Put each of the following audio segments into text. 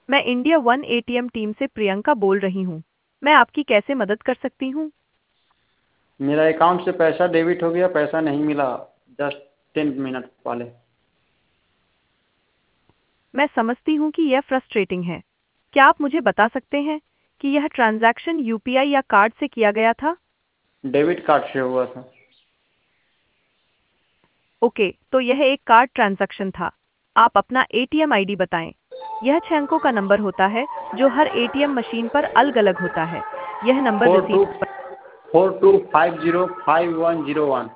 मैं India one ATM team से प्रियंका बोल रही हूँ। मैं आपकी कैसे मदद कर सकती हूँ? मेरा अकाउंट से पैसा डेबिट हो गया, पैसा नहीं मिला जस्ट 10 मिनट पहले। मैं समझती हूँ कि यह फ्रस्ट्रेटिंग है। क्या आप मुझे बता सकते हैं कि यह ट्रांजैक्शन यूपीआई या कार्ड से किया गया था? डेबिट कार्ड से हुआ था। ओके, तो यह एक कार्ड ट्रांजैक्शन था। आप अपना एटीएम आईडी बताएं। यह 6 अंकों का नंबर होता है जो हर एटीएम मशीन पर अलग-अलग होता है। यह नंबर फोर टू रिसीट्स पर। 42505101।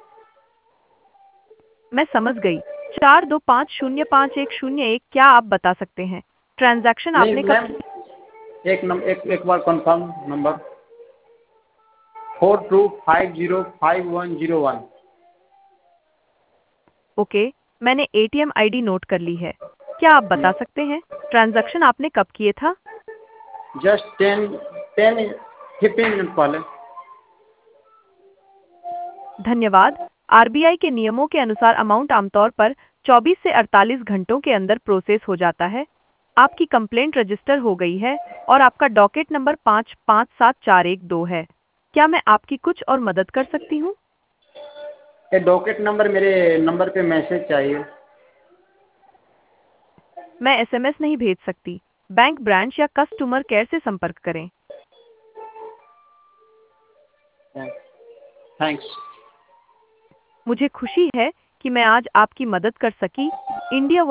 मैं समझ गई। 42505101। क्या आप बता सकते हैं ट्रांजैक्शन नहीं आपने कब मैम, की? एक बार कंफर्म नंबर 42505101। ओके, मैंने एटीएम आईडी नोट कर ली है। क्या आप बता सकते हैं ट्रांजैक्शन आपने कब किए था? जस्ट 15 मिनट पहले। धन्यवाद। आरबीआई के नियमों के अनुसार अमाउंट आमतौर पर 24 से 48 घंटों के अंदर प्रोसेस हो जाता है। आपकी कंप्लेंट रजिस्टर हो गई है और आपका डॉकेट नंबर 557412 है। क्या मैं आपकी कुछ और मदद कर सकती हूँ? ये डॉकेट नंबर मेरे नंबर पे मैसेज चाहिए। मैं एसएमएस नहीं भेज सकती। बैंक ब्रांच या कस्टमर केयर से संपर्क करें। थैंक्स। मुझे खुशी है कि मैं आज आपकी मदद कर सकी। इंडिया